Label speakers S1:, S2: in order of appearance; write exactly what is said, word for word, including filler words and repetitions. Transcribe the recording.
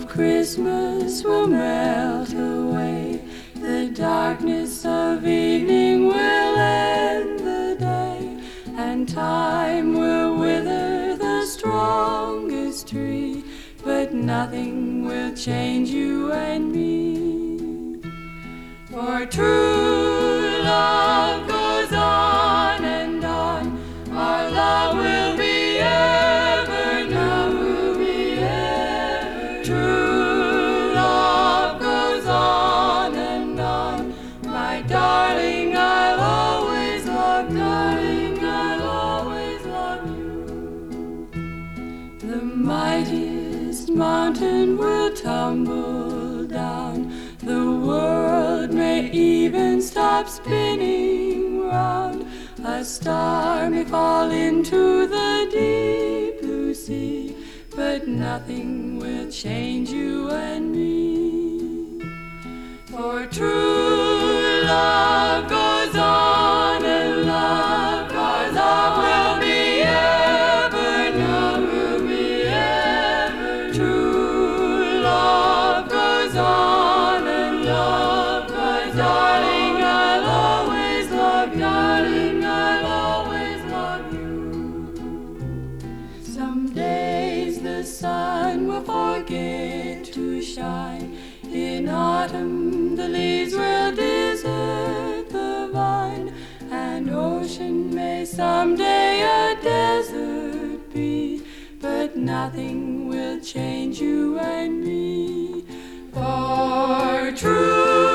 S1: of Christmas will melt away. The darkness of evening will end the day, and time will wither the strongest tree, but nothing will change you and me. For true love goes on and on, our love will be ever, never be ever. True love goes on and on, my darling, I'll always love, darling, I'll always love you. The mightiest mountain will tumble down, the world may even stop spinning round, a star may fall into the deep blue sea, but nothing will change you and me. For true love goes on and love, our love will be ever, never be ever. True love goes on and love, my darling, I'll always love, darling, I'll always love you. Some days the sun will forget to shine, in autumn the leaves will desert the vine, and ocean may someday a desert be, but nothing will change you and me. For true